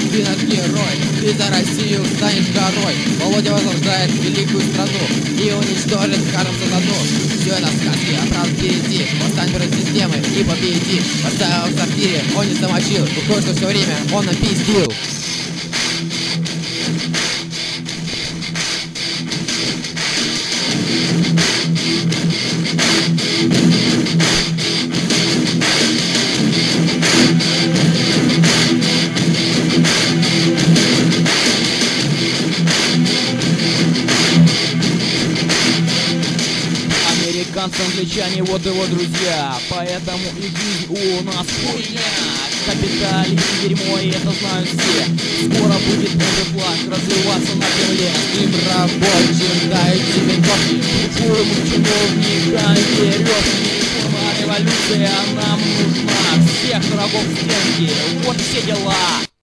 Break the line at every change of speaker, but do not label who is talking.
Ты наш герой, ты за Россию станешь горой. Володя возрождает великую страну и уничтожит Харм Сатану. Все это сказки, а правда впереди. Восстань против системы и победи. Поставил в сортире, он не замочил. Уходит, что все время он напиздил.
Американцы, англичане, вот его друзья. Поэтому и жизнь у нас хуйня. Капитализм дерьмо, и это знают все. Скоро будет этот флаг развиваться на земле.
Им рабочим дайте винтовки,
Пусть чиновникам веревки. Реформа, революция нам нужна. Всех врагов в стенки. Вот все дела.